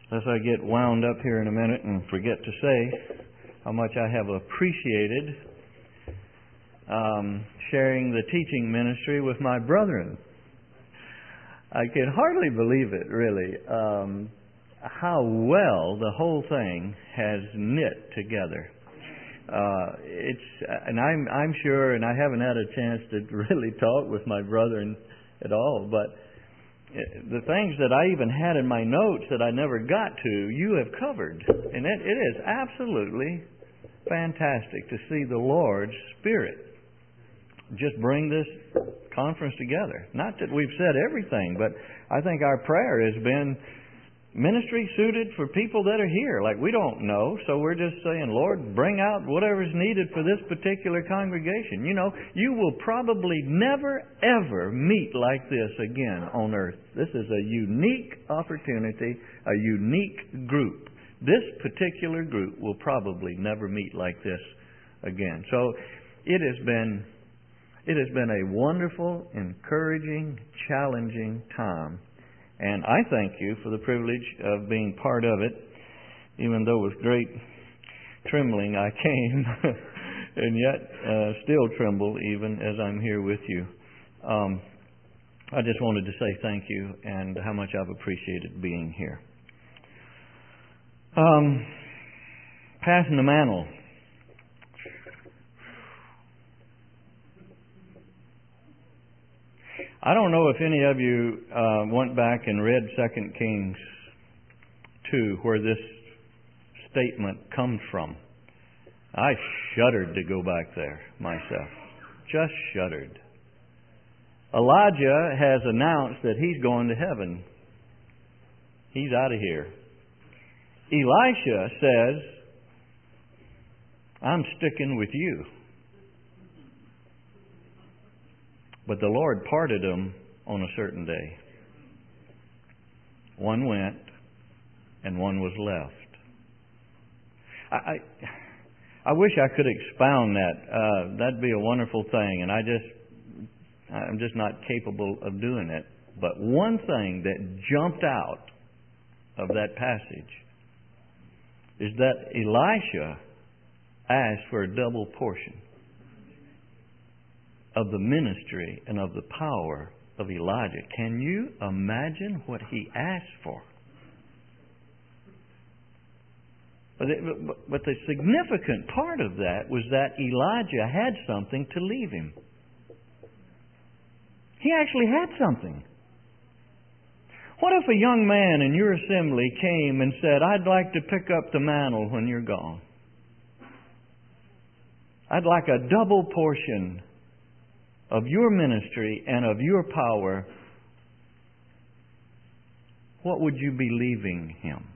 Lest I get wound up here in a minute and forget to say how much I have appreciated sharing the teaching ministry with my brethren. I can hardly believe it, really, how well the whole thing has knit together. And I'm sure, and I haven't had a chance to really talk with my brethren at all, but the things that I even had in my notes that I never got to, you have covered. And it is absolutely fantastic to see the Lord's Spirit just bring this conference together. Not that we've said everything, but I think our prayer has been ministry suited for people that are here. Like, we don't know, so we're just saying, Lord, bring out whatever's needed for this particular congregation. You know, you will probably never, ever meet like this again on earth. This is a unique opportunity, a unique group. This particular group will probably never meet like this again. So it has been a wonderful, encouraging, challenging time. And I thank you for the privilege of being part of it, even though with great trembling I came, and yet still tremble even as I'm here with you. I just wanted to say thank you and how much I've appreciated being here. Passing the mantle. I don't know if any of you went back and read 2 Kings 2, where this statement comes from. I shuddered to go back there myself. Just shuddered. Elijah has announced that he's going to heaven. He's out of here. Elisha says, I'm sticking with you. But the Lord parted them on a certain day. One went, and one was left. I wish I could expound that. That'd be a wonderful thing, and I'm just not capable of doing it. But one thing that jumped out of that passage is that Elisha asked for a double portion of the ministry and of the power of Elijah. Can you imagine what he asked for? But the significant part of that was that Elijah had something to leave him. He actually had something. What if a young man in your assembly came and said, I'd like to pick up the mantle when you're gone. I'd like a double portion of your ministry and of your power. What would you be leaving him?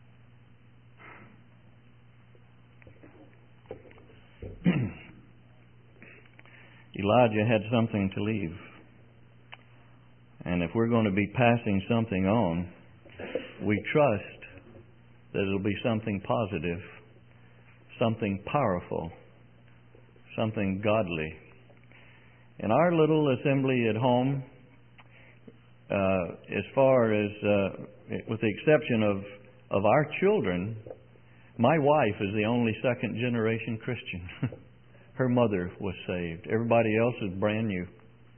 Elijah had something to leave. And if we're going to be passing something on, we trust that it'll be something positive, something powerful, something godly. In our little assembly at home, as far as, with the exception of our children, my wife is the only second generation Christian. Her mother was saved. Everybody else is brand new.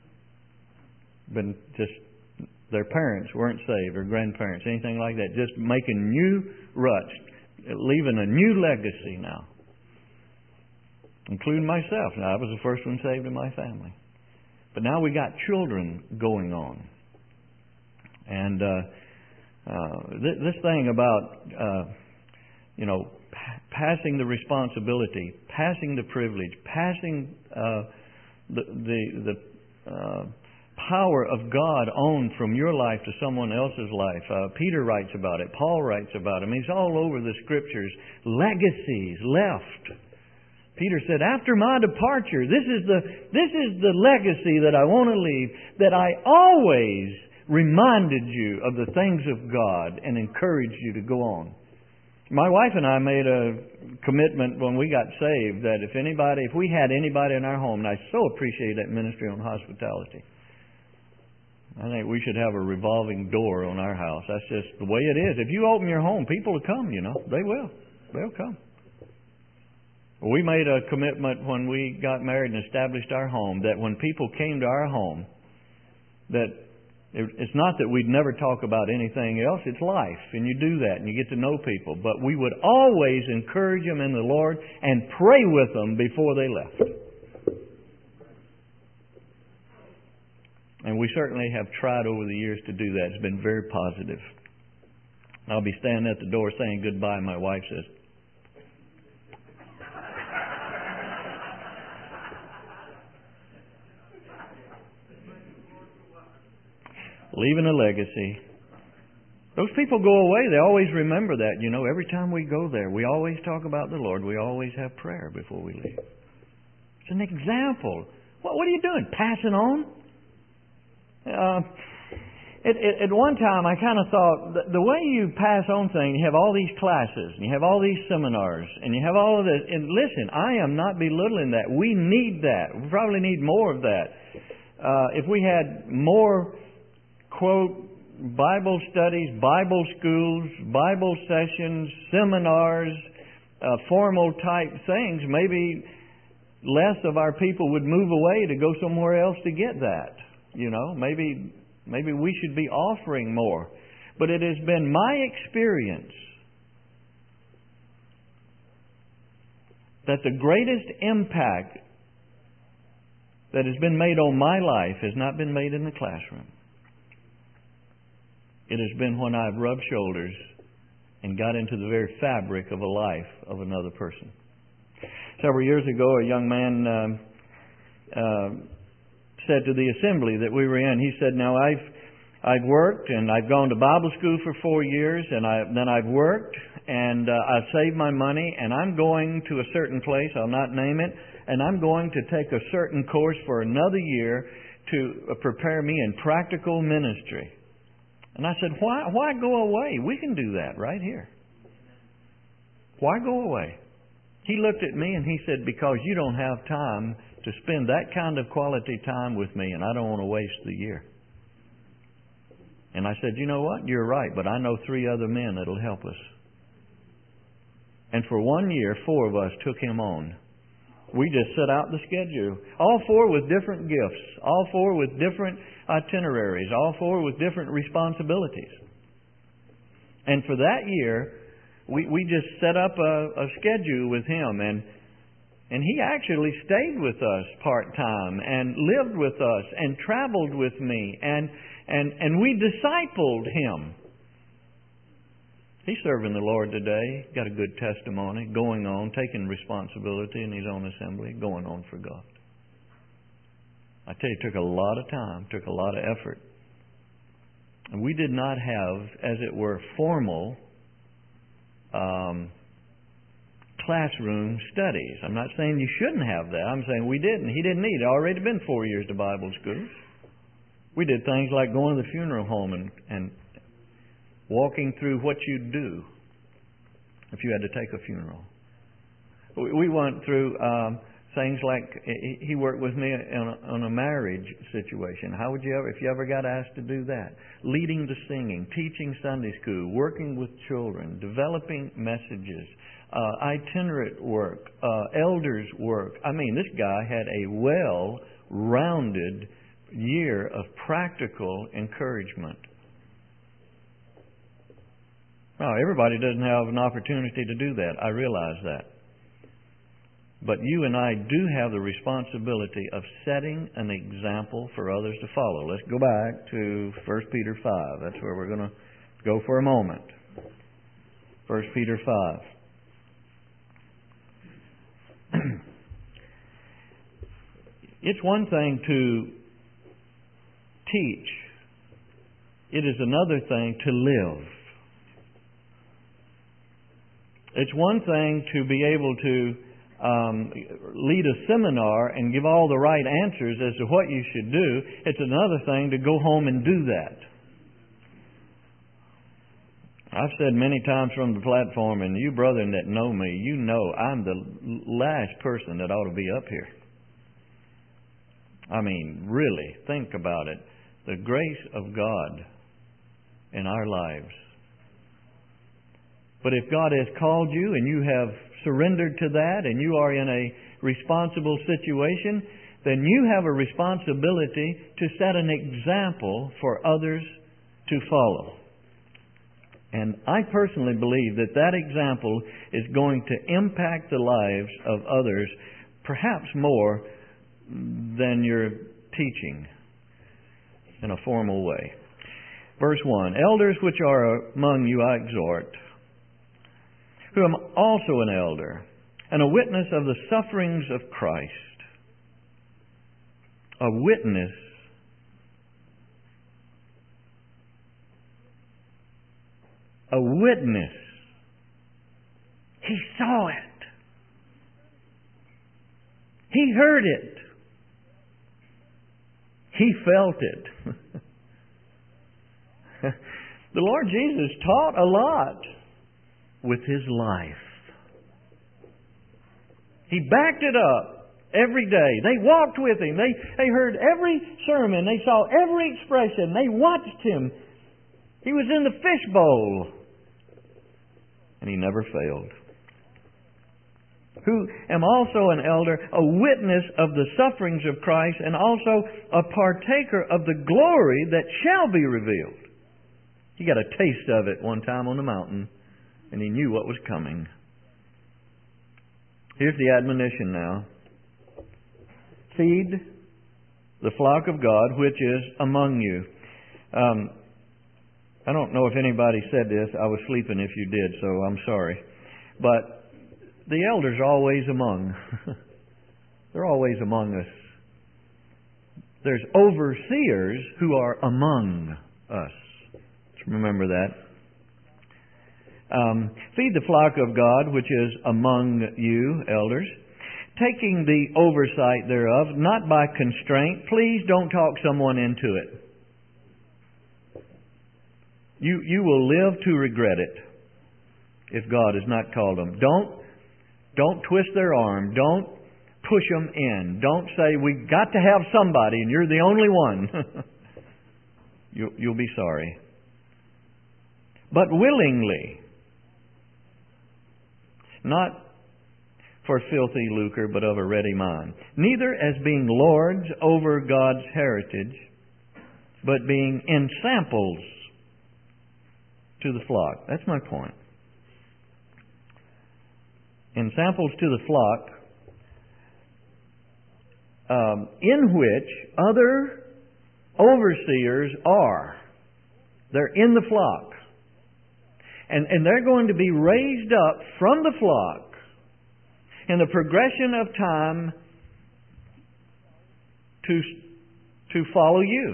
Their parents weren't saved, or grandparents, anything like that. Just making new ruts, leaving a new legacy now. Including myself. Now, I was the first one saved in my family. But now we got children going on. And this thing about, passing the responsibility, passing the privilege, passing the power of God on from your life to someone else's life. Peter writes about it. Paul writes about it. I mean, it's all over the Scriptures. Legacies left. Peter said, after my departure, this is the legacy that I want to leave, that I always reminded you of the things of God and encouraged you to go on. My wife and I made a commitment when we got saved that if we had anybody in our home, and I so appreciate that ministry on hospitality, I think we should have a revolving door on our house. That's just the way it is. If you open your home, people will come, you know. They will. They'll come. We made a commitment when we got married and established our home that when people came to our home, that it's not that we'd never talk about anything else. It's life, and you do that, and you get to know people. But we would always encourage them in the Lord and pray with them before they left. And we certainly have tried over the years to do that. It's been very positive. I'll be standing at the door saying goodbye, and my wife says, leaving a legacy. Those people go away. They always remember that. You know, every time we go there, we always talk about the Lord. We always have prayer before we leave. It's an example. What are you doing? Passing on? At one time, I kind of thought, the way you pass on things, you have all these classes, and you have all these seminars, and you have all of this. And listen, I am not belittling that. We need that. We probably need more of that. If we had more, quote, Bible studies, Bible schools, Bible sessions, seminars, formal type things, maybe less of our people would move away to go somewhere else to get that. You know, maybe we should be offering more. But it has been my experience that the greatest impact that has been made on my life has not been made in the classroom. It has been when I've rubbed shoulders and got into the very fabric of a life of another person. Several years ago, a young man said to the assembly that we were in, he said, now I've worked and I've gone to Bible school for 4 years and then I've worked and I've saved my money and I'm going to a certain place, I'll not name it, and I'm going to take a certain course for another year to prepare me in practical ministry. And I said, why go away? We can do that right here. Why go away? He looked at me and he said, because you don't have time to spend that kind of quality time with me, and I don't want to waste the year. And I said, you know what? You're right, but I know 3 other men that'll help us. And for 1 year, 4 of us took him on. We just set out the schedule. All 4 with different gifts. All 4 with different itineraries. All 4 with different responsibilities. And for that year, we just set up a schedule with him, and he actually stayed with us part-time and lived with us and traveled with me and we discipled him. He's serving the Lord today, got a good testimony, going on, taking responsibility in his own assembly, going on for God. I tell you, it took a lot of time, took a lot of effort. And we did not have, as it were, formal classroom studies. I'm not saying you shouldn't have that. I'm saying we didn't. He didn't need it. Already been 4 years to Bible school. We did things like going to the funeral home and walking through what you'd do if you had to take a funeral. We went through things like, he worked with me on a marriage situation. How would you ever, if you ever got asked to do that? Leading to singing, teaching Sunday school, working with children, developing messages, itinerant work, elders work. I mean, this guy had a well-rounded year of practical encouragement. Now, everybody doesn't have an opportunity to do that. I realize that. But you and I do have the responsibility of setting an example for others to follow. Let's go back to 1 Peter 5. That's where we're going to go for a moment. 1 Peter 5. It's one thing to teach. It is another thing to live. It's one thing to be able to lead a seminar and give all the right answers as to what you should do. It's another thing to go home and do that. I've said many times from the platform, and you brethren that know me, you know I'm the last person that ought to be up here. I mean, really, think about it. the grace of God in our lives. But if God has called you and you have surrendered to that and you are in a responsible situation, then you have a responsibility to set an example for others to follow. And I personally believe that that example is going to impact the lives of others perhaps more than your teaching in a formal way. Verse 1, Elders which are among you I exhort, who am also an elder, and a witness of the sufferings of Christ. A witness. A witness. He saw it. He heard it. He felt it. The Lord Jesus taught a lot with His life. He backed it up every day. They walked with Him. They heard every sermon. They saw every expression. They watched Him. He was in the fishbowl. And He never failed. Who am also an elder, a witness of the sufferings of Christ, and also a partaker of the glory that shall be revealed. He got a taste of it one time on the mountain, and he knew what was coming. Here's the admonition now. Feed the flock of God which is among you. I don't know if anybody said this. I was sleeping if you did, so I'm sorry. But the elders are always among. They're always among us. There's overseers who are among us. Let's remember that. Feed the flock of God which is among you, elders, taking the oversight thereof, not by constraint. Please don't talk someone into it. You will live to regret it if God has not called them. Don't twist their arm. Don't push them in. Don't say, we've got to have somebody and you're the only one. You'll be sorry. But willingly, not for filthy lucre, but of a ready mind. Neither as being lords over God's heritage, but being ensamples to the flock. That's my point. Ensamples to the flock, in which other overseers are. They're in the flock. And they're going to be raised up from the flock in the progression of time to follow you.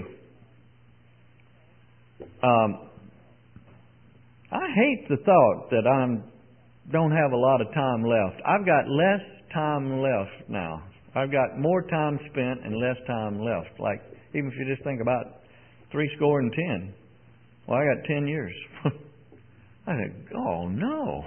I hate the thought that don't have a lot of time left. I've got less time left now. I've got more time spent and less time left. Like, even if you just think about 70. Well, I got 10 years. I think, oh no.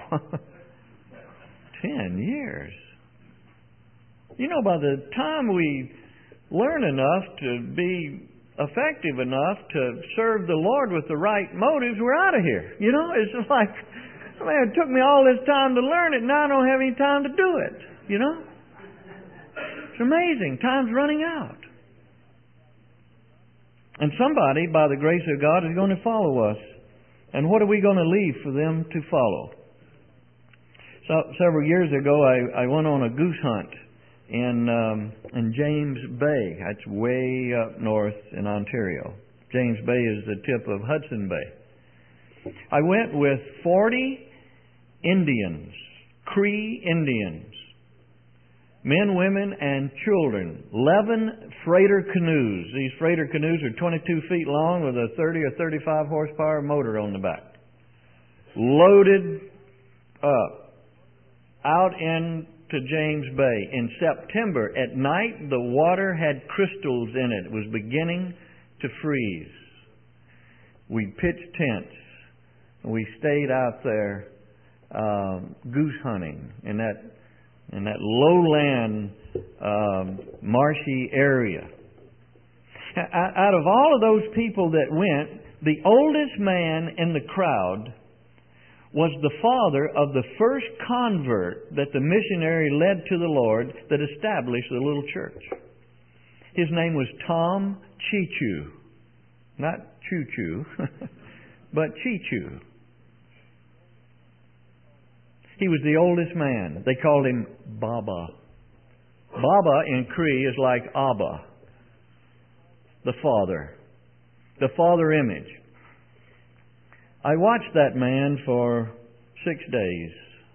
10 years. You know, by the time we learn enough to be effective enough to serve the Lord with the right motives, we're out of here. You know, it's just like, man, it took me all this time to learn it, now I don't have any time to do it. You know? It's amazing. Time's running out. And somebody, by the grace of God, is going to follow us. And what are we going to leave for them to follow? So, several years ago, I went on a goose hunt in James Bay. That's way up north in Ontario. James Bay is the tip of Hudson Bay. I went with 40 Indians, Cree Indians, men, women, and children. 11 freighter canoes. These freighter canoes are 22 feet long with a 30 or 35 horsepower motor on the back. Loaded up out into James Bay. In September, at night, the water had crystals in it. It was beginning to freeze. We pitched tents. We stayed out there goose hunting in that lowland, marshy area. Out of all of those people that went, the oldest man in the crowd was the father of the first convert that the missionary led to the Lord that established the little church. His name was Tom Chichu. Not Choo-Choo, but Chichu. He was the oldest man. They called him Baba. Baba in Cree is like Abba, the Father image. I watched that man for 6 days.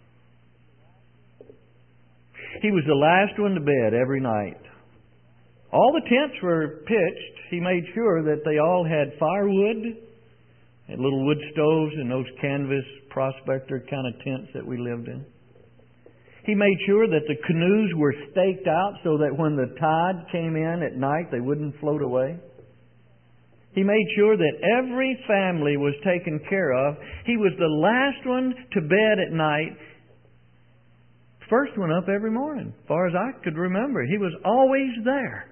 He was the last one to bed every night. All the tents were pitched. He made sure that they all had firewood, and little wood stoves and those canvas prospector kind of tents that we lived in. He made sure that the canoes were staked out so that when the tide came in at night, they wouldn't float away. He made sure that every family was taken care of. He was the last one to bed at night, first one up every morning, as far as I could remember. He was always there.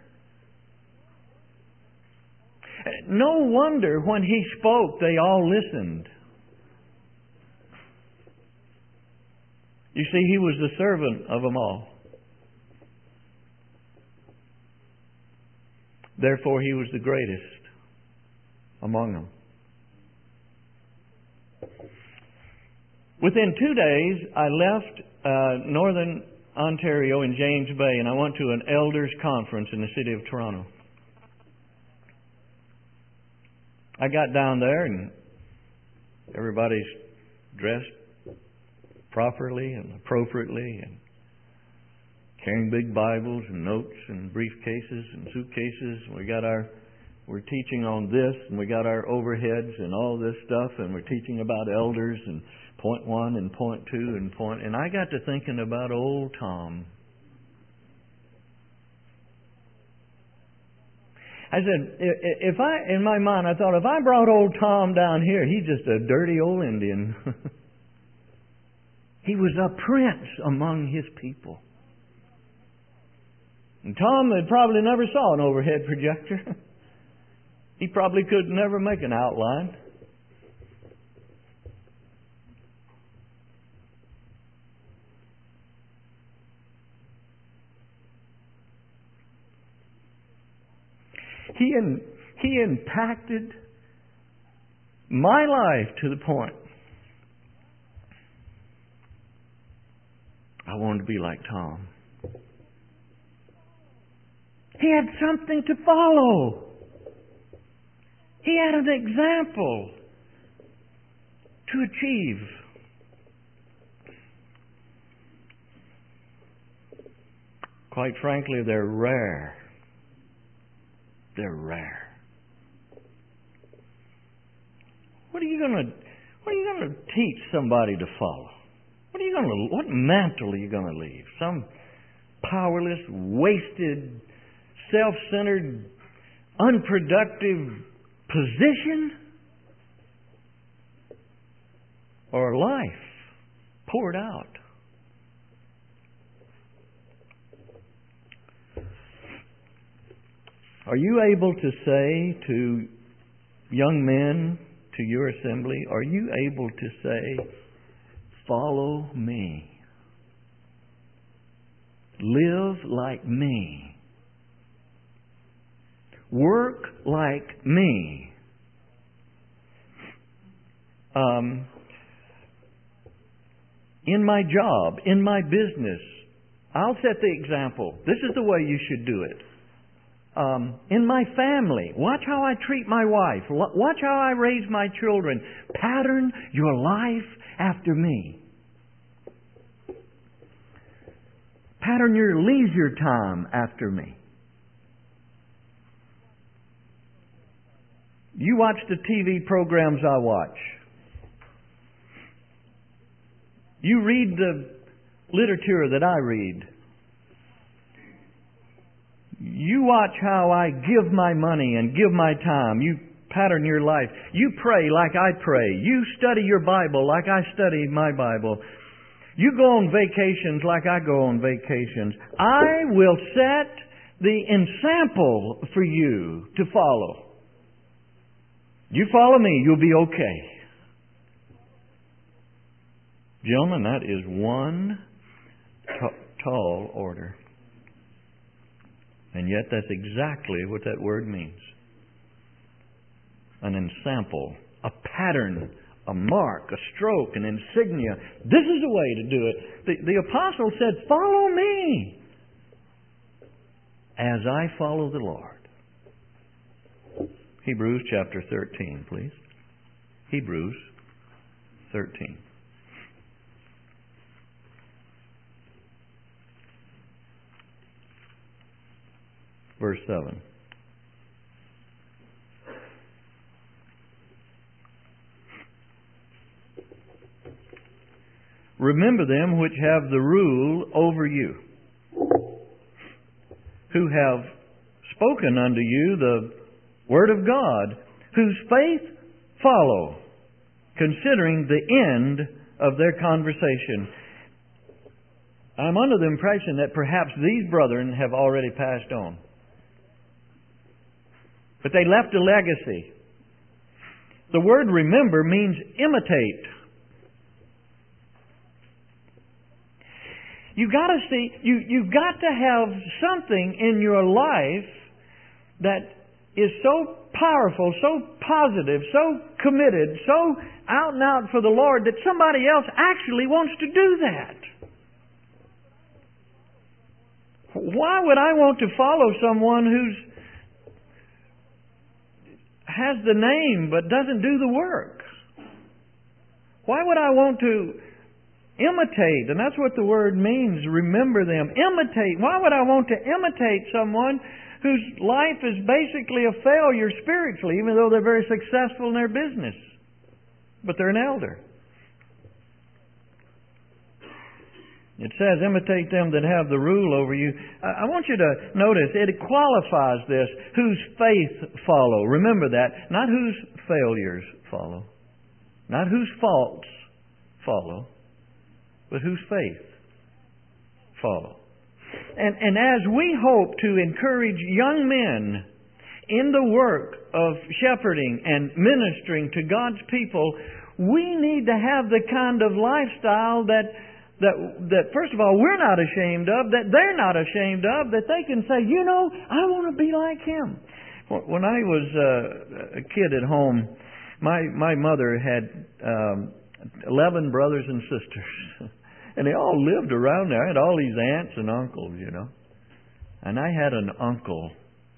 No wonder when he spoke, they all listened. You see, he was the servant of them all. Therefore, he was the greatest among them. Within 2 days, I left northern Ontario in James Bay, and I went to an elders conference in the city of Toronto. I got down there, and everybody's dressed properly and appropriately, and carrying big Bibles and notes and briefcases and suitcases. We're teaching on this, and we got our overheads and all this stuff, and we're teaching about elders and point 1 and point 2 and I got to thinking about old Tom. I said, in my mind, I thought, if I brought old Tom down here, he's just a dirty old Indian. He was a prince among his people. And Tom had probably never saw an overhead projector. He probably could never make an outline. He impacted my life to the point I wanted to be like Tom. He had something to follow. He had an example to achieve. Quite frankly, they're rare. They're rare. What are you going to teach somebody to follow? What mantle are you going to leave? Some powerless, wasted, self-centered, unproductive position? Or life poured out? Are you able to say to young men, to your assembly, are you able to say, follow me? Live like me. Work like me. In my job, in my business, I'll set the example. This is the way you should do it. In my family, watch how I treat my wife. Watch how I raise my children. Pattern your life after me. Pattern your leisure time after me. You watch the TV programs I watch. You read the literature that I read. You watch how I give my money and give my time. You pattern your life. You pray like I pray. You study your Bible like I study my Bible. You go on vacations like I go on vacations. I will set the ensample for you to follow. You follow me, you'll be okay. Gentlemen, that is one tall order. And yet that's exactly what that word means. An ensample, a pattern, a mark, a stroke, an insignia. This is the way to do it. The apostle said, follow me as I follow the Lord. Hebrews chapter 13, please. Hebrews 13. Verse 7. Remember them which have the rule over you, who have spoken unto you the word of God, whose faith follow, considering the end of their conversation. I'm under the impression that perhaps these brethren have already passed on. But they left a legacy. The word remember means imitate. You've got to see, you've got to have something in your life that is so powerful, so positive, so committed, so out and out for the Lord that somebody else actually wants to do that. Why would I want to follow someone who has the name but doesn't do the work? Why would I want to imitate? And that's what the word means, remember them. Imitate. Why would I want to imitate someone whose life is basically a failure spiritually, even though they're very successful in their business? But they're an elder. It says, imitate them that have the rule over you. I want you to notice, it qualifies this, whose faith follow. Remember that. Not whose failures follow. Not whose faults follow. But whose faith follow. And as we hope to encourage young men in the work of shepherding and ministering to God's people, we need to have the kind of lifestyle that first of all, we're not ashamed of, that they're not ashamed of, that they can say, you know, I want to be like him. When I was a kid at home, my mother had 11 brothers and sisters. And they all lived around there. I had all these aunts and uncles, you know. And I had an uncle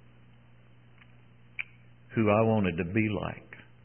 who I wanted to be like.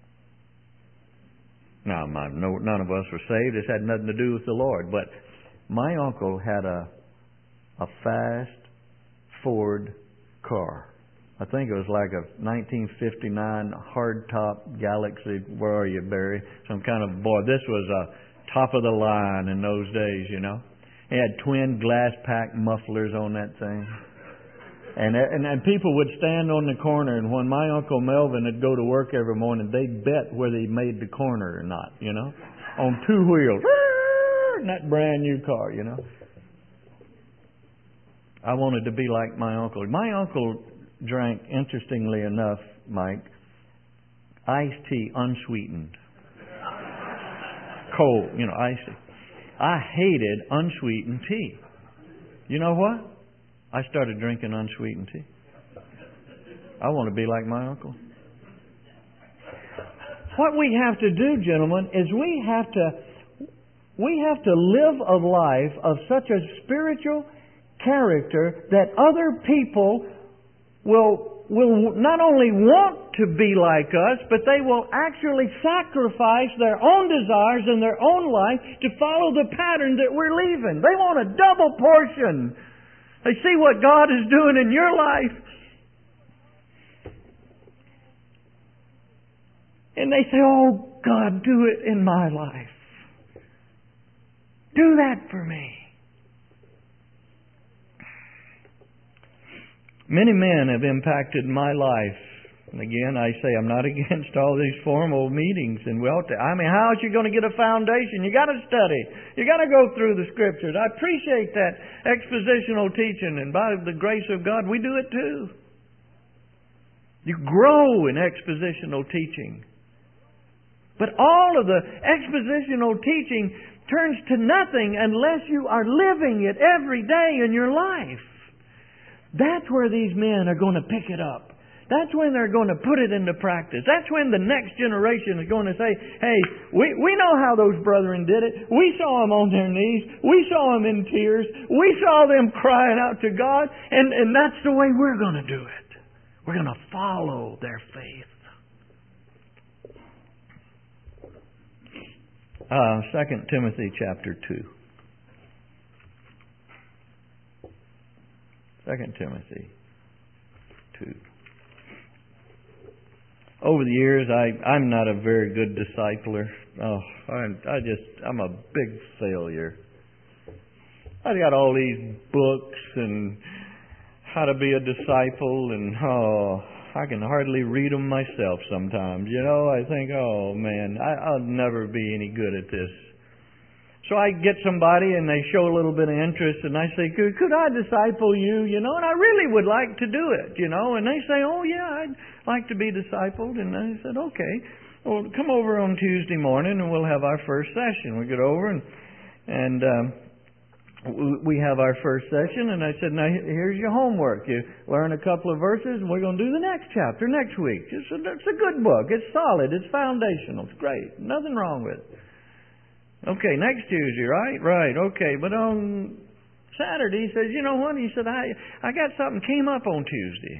Now, none of us were saved. This had nothing to do with the Lord. But my uncle had a fast Ford car. I think it was like a 1959 hardtop Galaxy. Where are you, Barry? Some kind of boy. This was a top of the line in those days, you know. He had twin glass pack mufflers on that thing. And people would stand on the corner, and when my Uncle Melvin would go to work every morning, they'd bet whether he made the corner or not, you know, on 2 wheels. In that brand new car, you know. I wanted to be like my uncle. My uncle drank, interestingly enough, Mike, iced tea unsweetened. Cold, you know, icy. I hated unsweetened tea. You know what? I started drinking unsweetened tea. I want to be like my uncle. What we have to do, gentlemen, is we have to live a life of such a spiritual character that other people will not only want to be like us, but they will actually sacrifice their own desires and their own life to follow the pattern that we're leaving. They want a double portion. They see what God is doing in your life, and they say, oh, God, do it in my life. Do that for me. Many men have impacted my life And again, I say I'm not against all these formal meetings, and how is you going to get a foundation? You got to study. You got to go through the Scriptures. I appreciate that expositional teaching, and by the grace of God, we do it too. You grow in expositional teaching. But all of the expositional teaching turns to nothing unless you are living it every day in your life. That's where these men are going to pick it up. That's when they're going to put it into practice. That's when the next generation is going to say, hey, we know how those brethren did it. We saw them on their knees. We saw them in tears. We saw them crying out to God. And that's the way we're going to do it. We're going to follow their faith. 2 Timothy chapter 2. 2 Timothy 2. Over the years, I'm not a very good discipler. I'm a big failure. I got all these books and how to be a disciple, and I can hardly read them myself sometimes. I think, oh man, I'll never be any good at this. So I get somebody and they show a little bit of interest, and I say, could I disciple you? And I really would like to do it, And they say, oh yeah, I'd like to be discipled. And I said, okay, well, come over on Tuesday morning and we'll have our first session. We get over and we have our first session, and I said, now here's your homework. You learn a couple of verses, and we're going to do the next chapter next week. It's a good book. It's solid. It's foundational. It's great. Nothing wrong with it. Okay, next Tuesday, right? Right, okay. But on Saturday, he says, you know what? He said, I got something came up on Tuesday.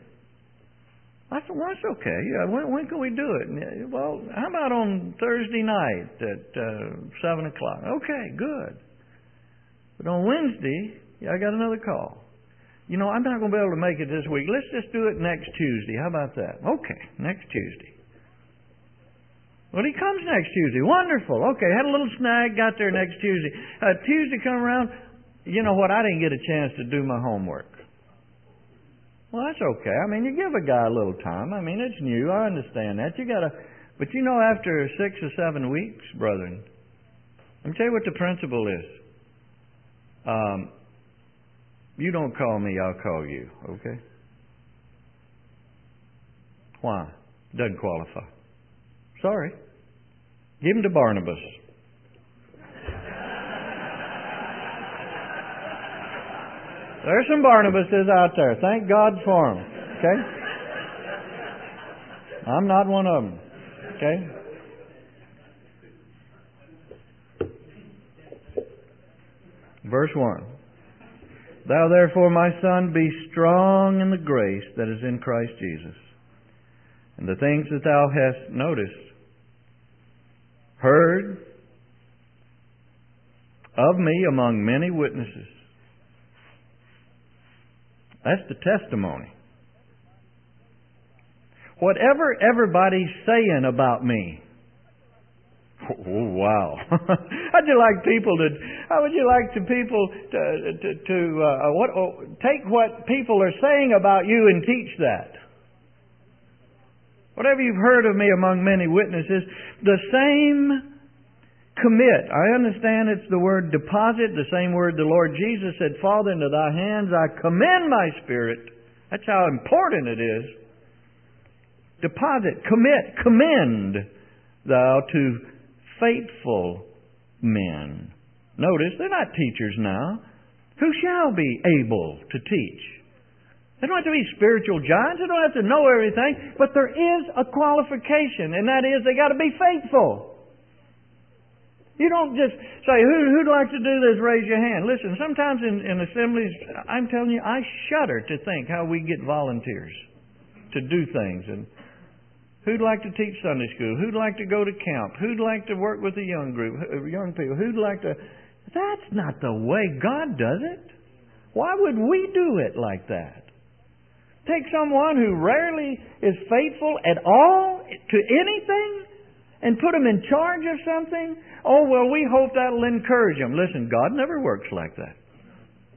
I said, well, that's okay. When can we do it? Well, how about on Thursday night at 7 o'clock? Okay, good. But on Wednesday, I got another call. I'm not going to be able to make it this week. Let's just do it next Tuesday. How about that? Okay, next Tuesday. Well, he comes next Tuesday. Wonderful. Okay, had a little snag, got there next Tuesday. Tuesday come around, you know what? I didn't get a chance to do my homework. Well, that's okay. You give a guy a little time. It's new. I understand that. But after 6 or 7 weeks, brethren, let me tell you what the principle is. You don't call me, I'll call you. Okay? Why? Doesn't qualify. Sorry. Give him to Barnabas. There's some Barnabases out there. Thank God for them. Okay? I'm not one of them. Okay? Verse 1. Thou therefore, my son, be strong in the grace that is in Christ Jesus. And the things that thou hast noticed, heard of me among many witnesses. That's the testimony. Whatever everybody's saying about me. Oh, wow. How would you like people to take what people are saying about you and teach that? Whatever you've heard of me among many witnesses, the same commit. I understand it's the word deposit, the same word the Lord Jesus said, Father, into thy hands I commend my spirit. That's how important it is. Deposit, commit, commend thou to faithful men. Notice, they're not teachers now. Who shall be able to teach? They don't have to be spiritual giants. They don't have to know everything. But there is a qualification, and that is they got to be faithful. You don't just say, who'd like to do this? Raise your hand. Listen, sometimes in assemblies, I'm telling you, I shudder to think how we get volunteers to do things. And who'd like to teach Sunday school? Who'd like to go to camp? Who'd like to work with a young group, young people? Who'd like to... That's not the way God does it. Why would we do it like that? Take someone who rarely is faithful at all to anything and put them in charge of something? Oh, well, we hope that'll encourage them. Listen, God never works like that.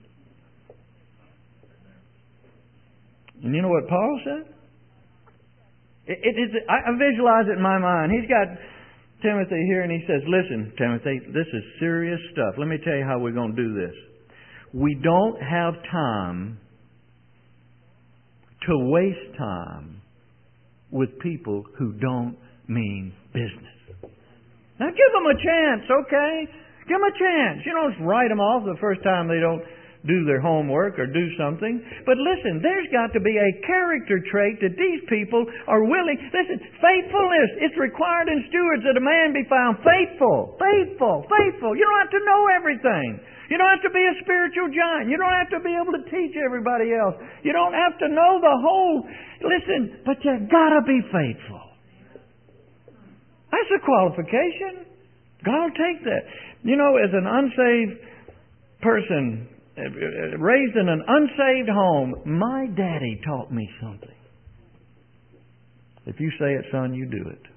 And you know what Paul said? I visualize it in my mind. He's got Timothy here and he says, listen, Timothy, this is serious stuff. Let me tell you how we're going to do this. We don't have time to waste time with people who don't mean business. Now give them a chance, okay? Give them a chance. You don't just write them off the first time they don't do their homework or do something. But listen, there's got to be a character trait that these people are willing. Listen, faithfulness. It's required in stewards that a man be found faithful. Faithful. Faithful. You don't have to know everything. You don't have to be a spiritual giant. You don't have to be able to teach everybody else. You don't have to know the whole. Listen, but you got to be faithful. That's a qualification. God will take that. You know, as an unsaved person, raised in an unsaved home, my daddy taught me something. If you say it, son, you do it.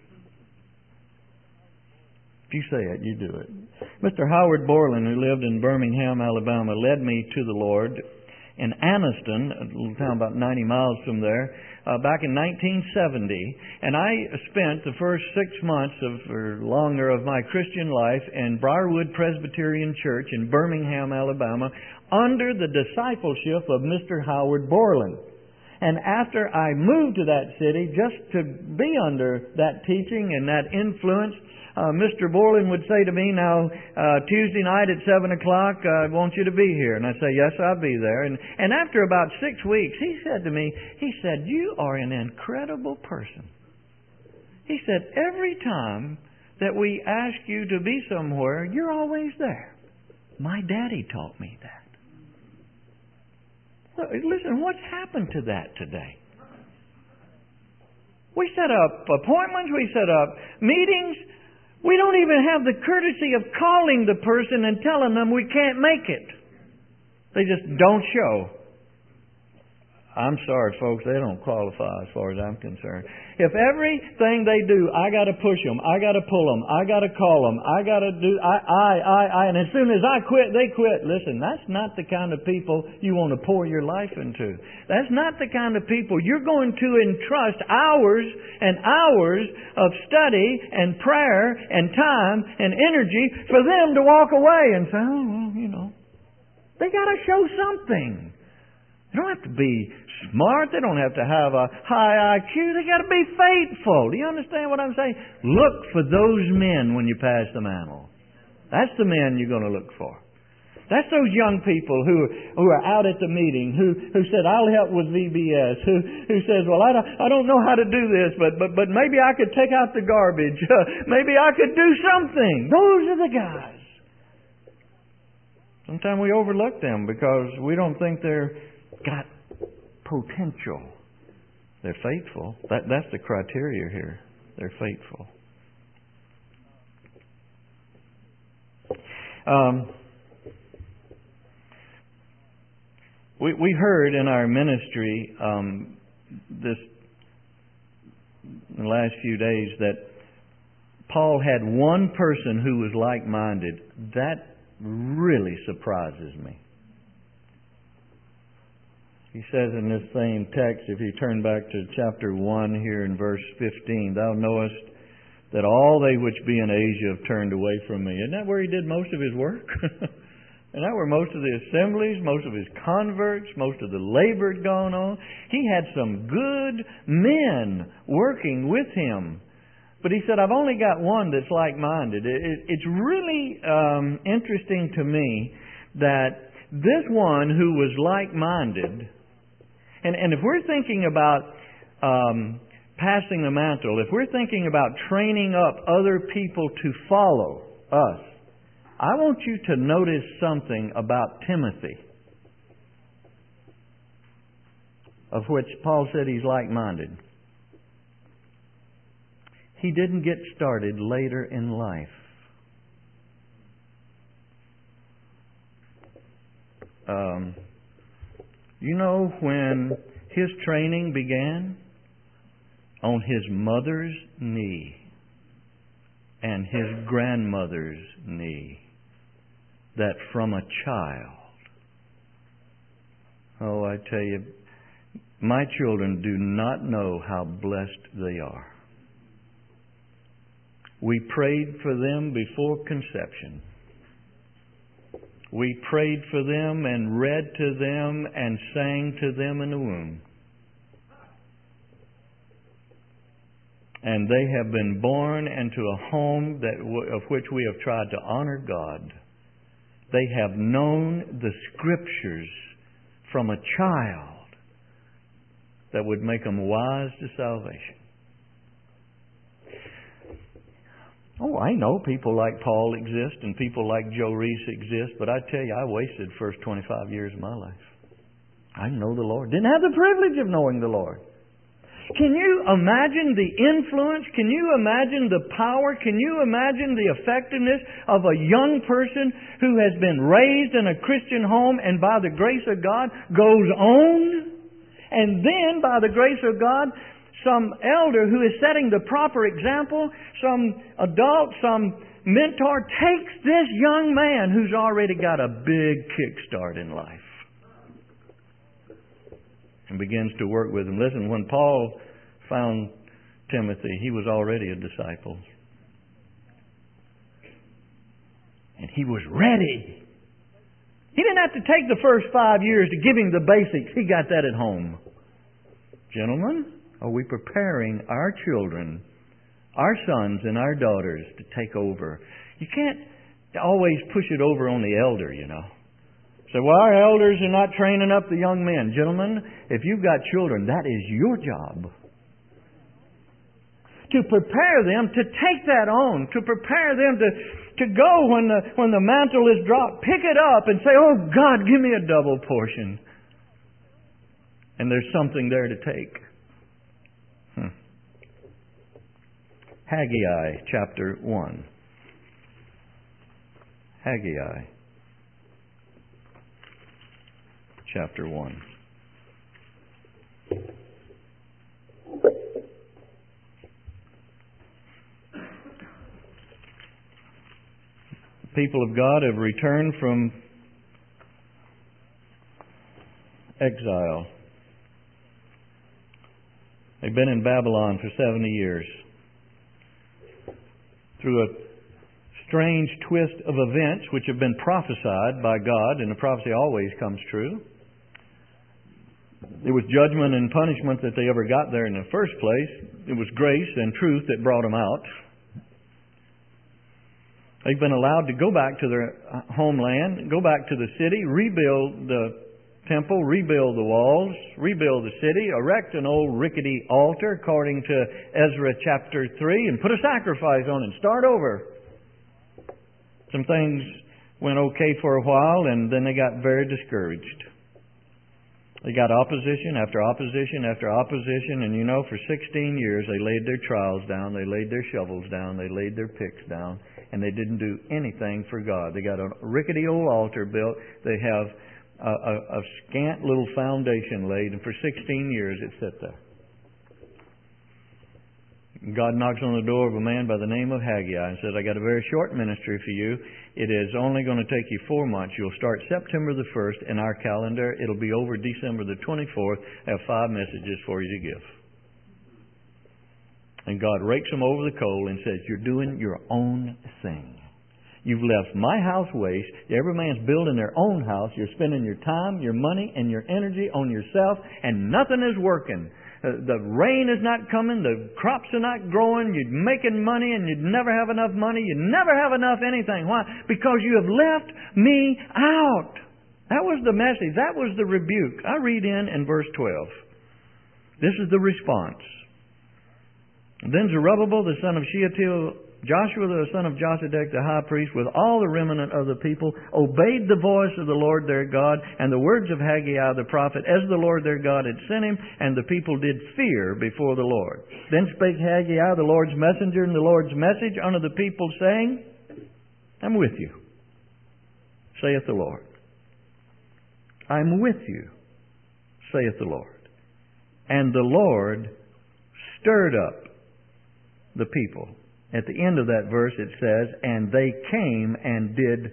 If you say it, you do it. Mr. Howard Borland, who lived in Birmingham, Alabama, led me to the Lord in Anniston, a little town about 90 miles from there, back in 1970. And I spent the first 6 months or longer of my Christian life in Briarwood Presbyterian Church in Birmingham, Alabama, under the discipleship of Mr. Howard Borland. And after I moved to that city, just to be under that teaching and that influence, Mr. Borland would say to me, now, Tuesday night at 7 o'clock, I want you to be here. And I'd say, yes, I'll be there. And after about 6 weeks, he said to me, you are an incredible person. He said, every time that we ask you to be somewhere, you're always there. My daddy taught me that. Listen, what's happened to that today? We set up appointments, we set up meetings. We don't even have the courtesy of calling the person and telling them we can't make it. They just don't show. I'm sorry, folks, they don't qualify as far as I'm concerned. If everything they do, I got to push them, I got to pull them, I got to call them, I got to do, and as soon as I quit, they quit. Listen, that's not the kind of people you want to pour your life into. That's not the kind of people you're going to entrust hours and hours of study and prayer and time and energy for them to walk away and say, oh, well, you know. They got to show something. They don't have to be smart. They don't have to have a high IQ. They got to be faithful. Do you understand what I'm saying? Look for those men when you pass the mantle. That's the men you're going to look for. That's those young people who are out at the meeting, who said, I'll help with VBS, who says, well, I don't know how to do this, but maybe I could take out the garbage. Maybe I could do something. Those are the guys. Sometimes we overlook them because we don't think they're got potential. They're faithful. That's the criteria here. They're faithful. We heard in our ministry in the last few days that Paul had one person who was like-minded. That really surprises me. He says in this same text, if you turn back to chapter 1 here in verse 15, thou knowest that all they which be in Asia have turned away from me. Isn't that where he did most of his work? Isn't that where most of the assemblies, most of his converts, most of the labor had gone on? He had some good men working with him. But he said, I've only got one that's like-minded. It's really interesting to me that this one who was like-minded, and if we're thinking about passing the mantle, if we're thinking about training up other people to follow us, I want you to notice something about Timothy, of which Paul said he's like-minded. He didn't get started later in life. You know when his training began? On his mother's knee and his grandmother's knee. That from a child. Oh, I tell you, My children do not know how blessed they are. We prayed for them before conception. We prayed for them and read to them and sang to them in the womb. And they have been born into a home of which we have tried to honor God. They have known the Scriptures from a child that would make them wise to salvation. Oh, I know people like Paul exist and people like Joe Reese exist, but I tell you, I wasted the first 25 years of my life. I know the Lord. Didn't have the privilege of knowing the Lord. Can you imagine the influence? Can you imagine the power? Can you imagine the effectiveness of a young person who has been raised in a Christian home and by the grace of God goes on? And then by the grace of God, some elder who is setting the proper example, some adult, some mentor takes this young man who's already got a big kickstart in life and begins to work with him. Listen, when Paul found Timothy, he was already a disciple. And he was ready. He didn't have to take the first 5 years to give him the basics. He got that at home. Gentlemen, are we preparing our children, our sons and our daughters to take over? You can't always push it over on the elder, you know. So, well, our elders are not training up the young men. Gentlemen, if you've got children, that is your job. To prepare them to take that on, to prepare them to go when the mantle is dropped, pick it up and say, oh God, give me a double portion. And there's something there to take. Haggai chapter 1. Haggai chapter 1. People of God have returned from exile. They've been in Babylon for 70 years. Through a strange twist of events which have been prophesied by God, and the prophecy always comes true. It was judgment and punishment that they ever got there in the first place. It was grace and truth that brought them out. They've been allowed to go back to their homeland, go back to the city, rebuild the temple, rebuild the walls, rebuild the city, erect an old rickety altar according to Ezra chapter 3 and put a sacrifice on it and start over. Some things went okay for a while and then they got very discouraged. They got opposition after opposition after opposition, and you know, for 16 years they laid their trowels down, they laid their shovels down, they laid their picks down, and they didn't do anything for God. They got a rickety old altar built. They have a scant little foundation laid, and for 16 years it sat there. God knocks on the door of a man by the name of Haggai and says, I got a very short ministry for you. It is only going to take you 4 months. You'll start September the 1st in our calendar. It'll be over December the 24th. I have 5 messages for you to give. And God rakes them over the coal and says, you're doing your own thing. You've left my house waste. Every man's building their own house. You're spending your time, your money, and your energy on yourself, and nothing is working. The rain is not coming. The crops are not growing. You're making money, and you'd never have enough money. You never have enough anything. Why? Because you have left me out. That was the message. That was the rebuke. I read in verse 12. This is the response. Then Zerubbabel, the son of Shealtiel, Joshua, the son of Josedek, the high priest, with all the remnant of the people, obeyed the voice of the Lord their God and the words of Haggai the prophet, as the Lord their God had sent him, and the people did fear before the Lord. Then spake Haggai, the Lord's messenger, and the Lord's message unto the people, saying, I'm with you, saith the Lord. I'm with you, saith the Lord. And the Lord stirred up the people. At the end of that verse it says, and they came and did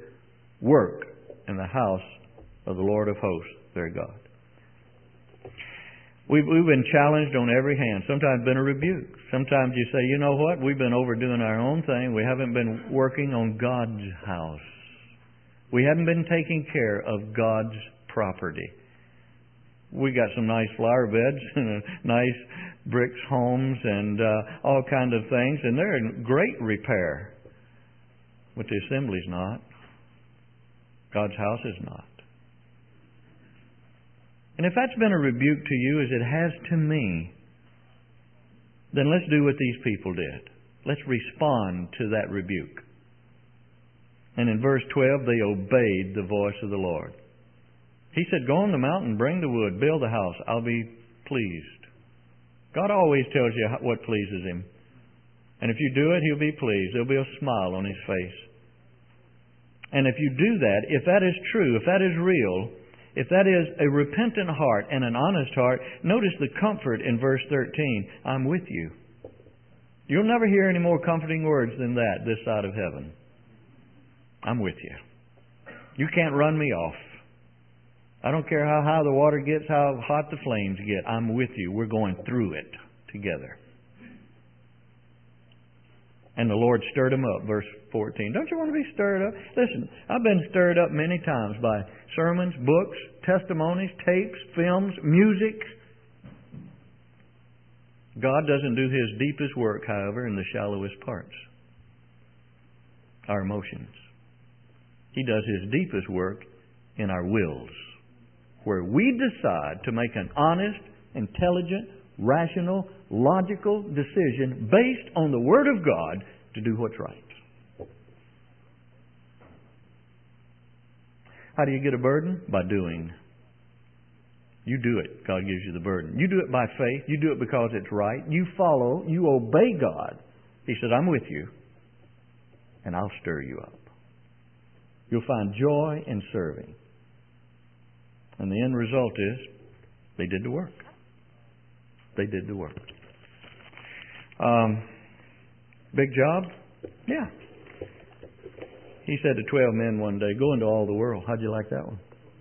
work in the house of the Lord of hosts, their God. We've been challenged on every hand. Sometimes been a rebuke. Sometimes you say, you know what? We've been overdoing our own thing. We haven't been working on God's house. We haven't been taking care of God's property. We got some nice flower beds and nice bricks homes and all kinds of things, and they're in great repair. But the assembly's not. God's house is not. And if that's been a rebuke to you as it has to me, then let's do what these people did. Let's respond to that rebuke. And in verse 12, they obeyed the voice of the Lord. He said, go on the mountain, bring the wood, build the house. I'll be pleased. God always tells you what pleases Him. And if you do it, He'll be pleased. There'll be a smile on His face. And if you do that, if that is true, if that is real, if that is a repentant heart and an honest heart, notice the comfort in verse 13. I'm with you. You'll never hear any more comforting words than that this side of heaven. I'm with you. You can't run me off. I don't care how high the water gets, how hot the flames get. I'm with you. We're going through it together. And the Lord stirred him up, verse 14. Don't you want to be stirred up? Listen, I've been stirred up many times by sermons, books, testimonies, tapes, films, music. God doesn't do His deepest work, however, in the shallowest parts. Our emotions. He does His deepest work in our wills, where we decide to make an honest, intelligent, rational, logical decision based on the Word of God to do what's right. How do you get a burden? By doing. You do it. God gives you the burden. You do it by faith. You do it because it's right. You follow. You obey God. He said, I'm with you, and I'll stir you up. You'll find joy in serving. And the end result is they did the work. They did the work. Big job? Yeah. He said to 12 men one day, go into all the world. How'd you like that one?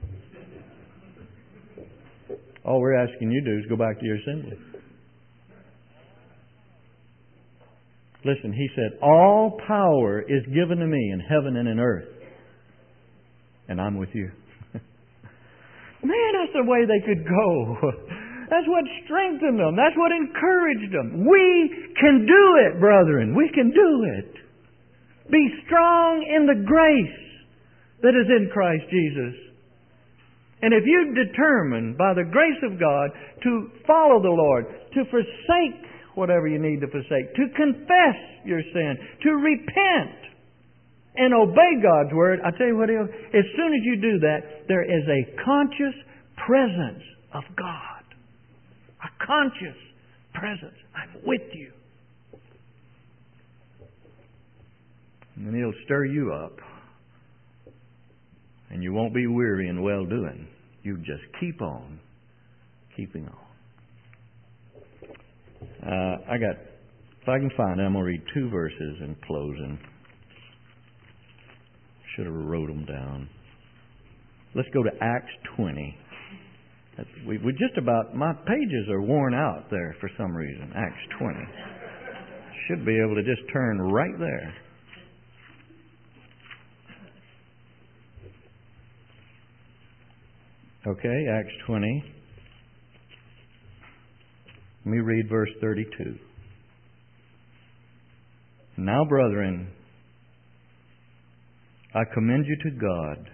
All we're asking you to do is go back to your assembly. Listen, he said, all power is given to me in heaven and in earth. And I'm with you. Man, that's the way they could go. That's what strengthened them. That's what encouraged them. We can do it, brethren. We can do it. Be strong in the grace that is in Christ Jesus. And if you determine by the grace of God to follow the Lord, to forsake whatever you need to forsake, to confess your sin, to repent, and obey God's Word, I tell you what, as soon as you do that, there is a conscious presence of God. A conscious presence. I'm with you. And then He'll stir you up. And you won't be weary in well-doing. You just keep on keeping on. If I can find it, I'm going to read 2 verses in closing. Should have wrote them down. Let's go to Acts 20. We just about, my pages are worn out there for some reason. Acts 20. Should be able to just turn right there. Okay, Acts 20. Let me read verse 32. Now, brethren, I commend you to God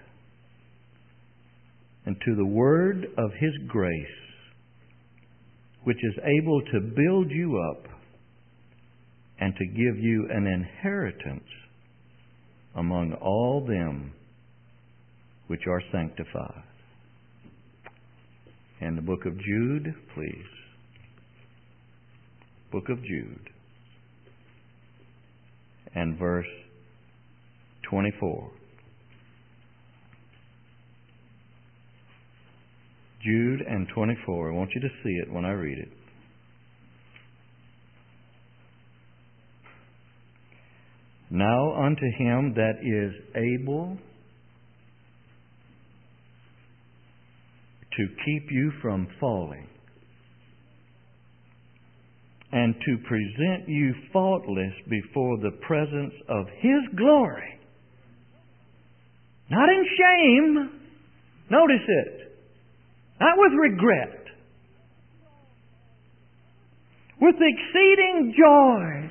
and to the word of His grace, which is able to build you up and to give you an inheritance among all them which are sanctified. And the book of Jude, please. Book of Jude. And verse 24. Jude and 24. I want you to see it when I read it. Now unto Him that is able to keep you from falling and to present you faultless before the presence of His glory. Not in shame. Notice it. Not with regret. With exceeding joy.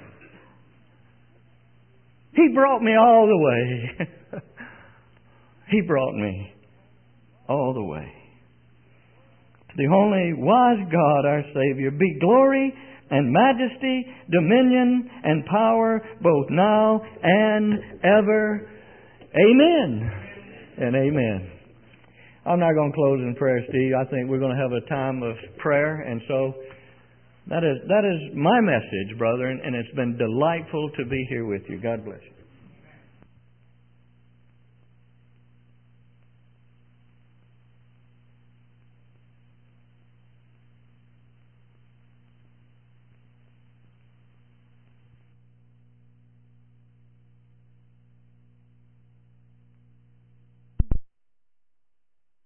He brought me all the way. He brought me all the way. To the only wise God, our Savior, be glory and majesty, dominion and power, both now and ever. Amen and amen. I'm not going to close in prayer, Steve. I think we're going to have a time of prayer, and so that is my message, brother, and it's been delightful to be here with you. God bless you.